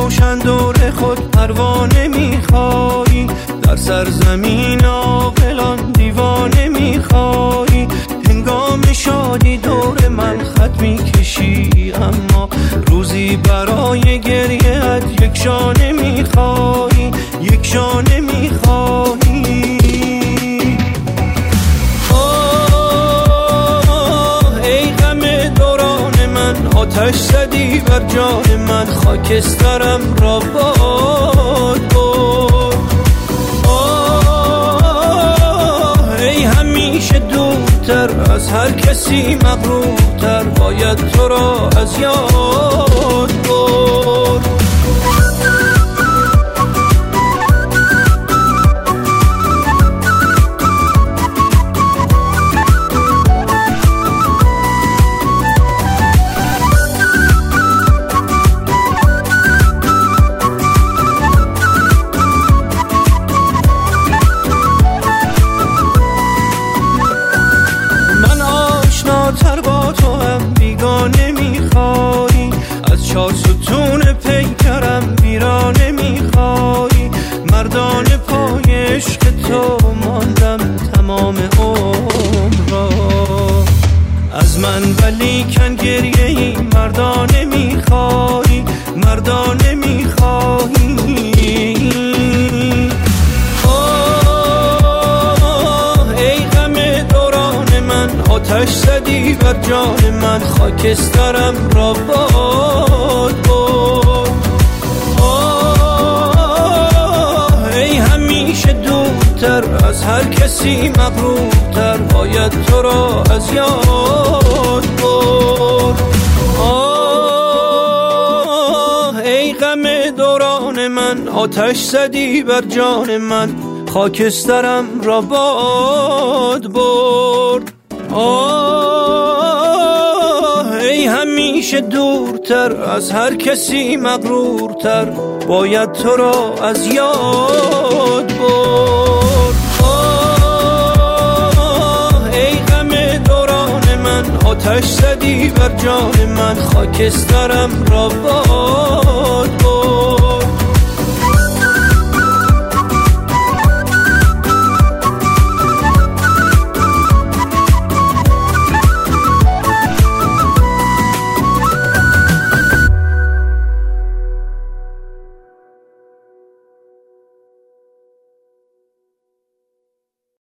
روشن دور خود پروانه میخوایی، در سرزمین عاقلان دیوانه میخوایی. هنگام شادی دور من خط میکشی، اما روزی برای گریه‌ات یک شانه میخوایی، یک شانه میخوایی. ای غم دوران من، آتش زدی بر جان من، خاکسترم را باد برد. ای همیشه دورتر از هر کسی مغرورتر، باید تو را از یاد برد. تر با تو هم بیگانه میخوایی، از چار ستون پیکرم ویرانه میخوایی. مردانه پای عشق تو ماندم تمام عمر را، از من ولیکن گریه ای مردانه میخوایی، مردانه میخوایی. آتش زدی بر جان من، خاکسترم را باد برد. ای همیشه دورتر از هر کسی مغرورتر، باید تو را از یاد برد. ای غم دوران من، آتش زدی بر جان من، خاکسترم را باد برد. ای همیشه دورتر از هر کسی مغرورتر، باید تو را از یاد برد. ای غم دوران من، آتش زدی بر جان من، خاکسترم را باد